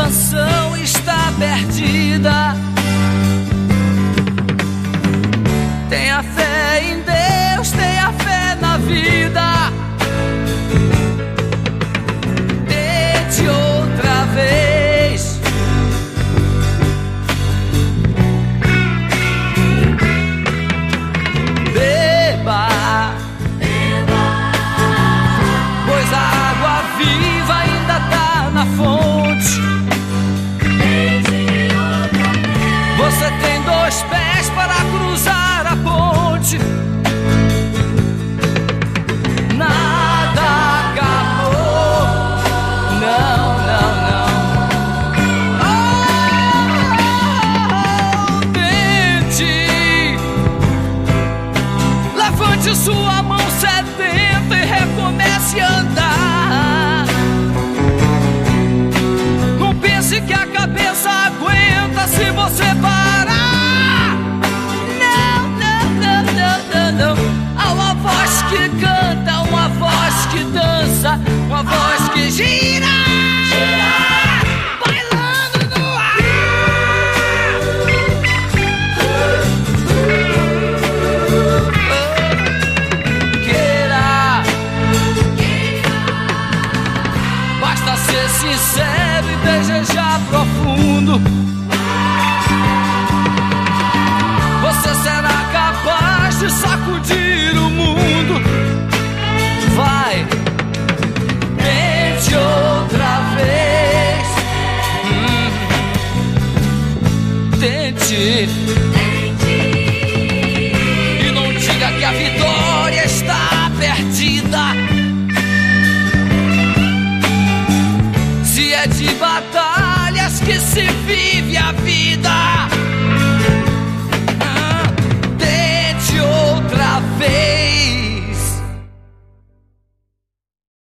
canção está perdida. Tenha fé em Deus, tenha fé na vida. Tente outra vez. Beba, pois a água viva ainda tá na fonte. Você tem 2 pés para cruzar a ponte. Nada acabou. Não, não, não. Tente. Levante sua mão sedenta e recomece a andar. Não pense que a cabeça aguenta se você parar. Não, não, não, não, não, não. Há uma voz que canta, uma voz que dança, uma voz que gira, bailando no ar. Queira, basta ser sincero e desejar profundo. Você será capaz de sacudir o mundo. Vai, tente outra vez. Tente. E não diga que a vitória está perdida. Se é de batalhas que se vive a vida.